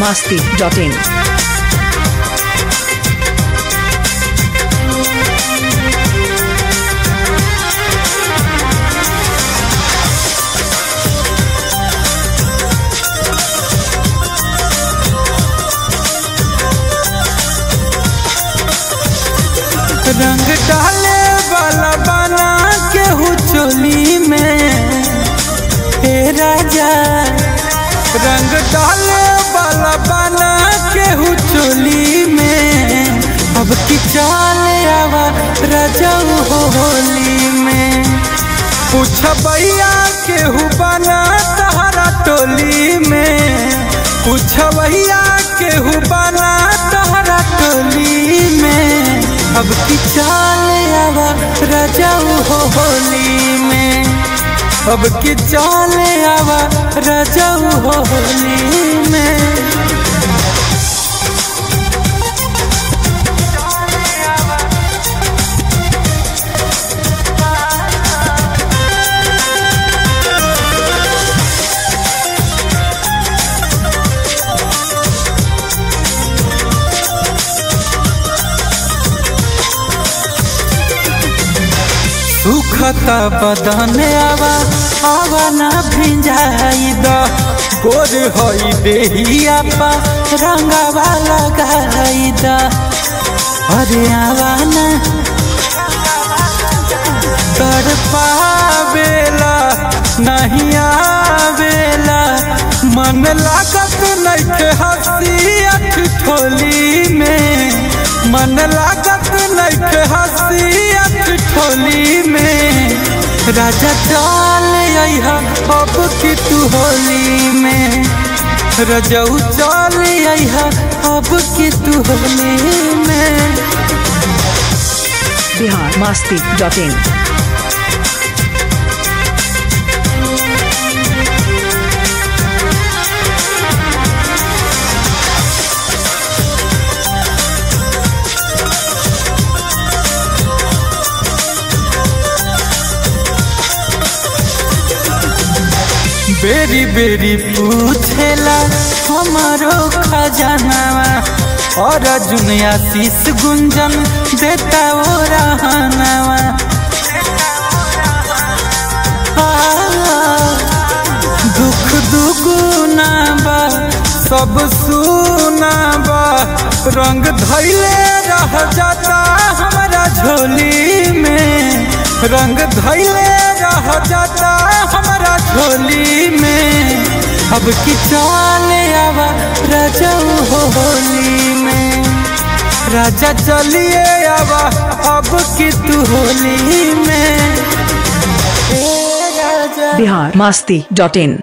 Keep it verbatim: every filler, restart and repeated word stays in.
masti dot in. रंग डाले वाला बना के चोली में हे राजा, रंग डाले वाला बना के चोली में अब की चाल आवा राजा होली में। पूछ भैया केहू बना तहरा टोली में, पूछ भैया केहू बना तहरा टोली में अब की चाल आवा राजा होली में, अब की चाल आवा राजा होली में। सुखता बदन आवा आवा ना भिंजाई द, गोर होई देहिया पा रंगावा लगाई द। अरे आवा ना तर पावेला नहीं आवेला, मन लागत नइखे हंसी अठ ठोली में, मन लागत नइखे हंसी अठ ठोली में। राजा चाल आइहा अब की तू होली में, रजऊ चाल आइहा अब की तू होली में। Bihar Masti dot in. बेरी बेरी पूछेला हमारो खजानावा, और जुनिया शीश गुंजन देता वो रहनावा। दुख दुगुना बा सब सुना बा, रंग धैले रह जाता हमारा झोली में, रंग धैले रह जाता हमारा झोली में। अब की चाल आवा राजा होली में, राजा चलिए आवा अब की तू होली में। बिहार मस्ती डॉट इन।